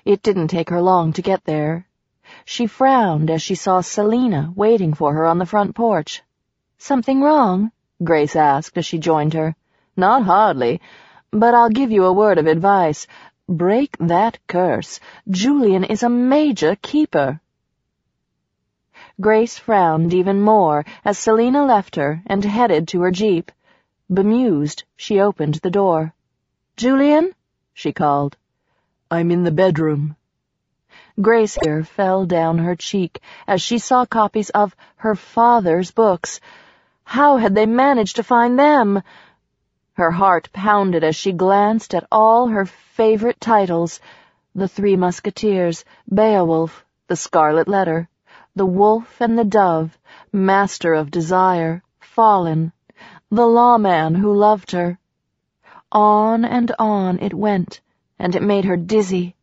It didn't take her long to get there. She frowned as she saw Selina waiting for her on the front porch. "Something wrong?" Grace asked as she joined her. "Not hardly, but I'll give you a word of advice. Break that curse. Julian is a major keeper." Grace frowned even more as Selina left her and headed to her jeep. Bemused, she opened the door. "Julian?" she called. "I'm in the bedroom." Grace's hair fell down her cheek as she saw copies of her father's books. How had they managed to find them? Her heart pounded as she glanced at all her favorite titles: The Three Musketeers, Beowulf, The Scarlet Letter, The Wolf and the Dove, Master of Desire, Fallen, The Lawman Who Loved Her. On and on it went, and it made her dizzy.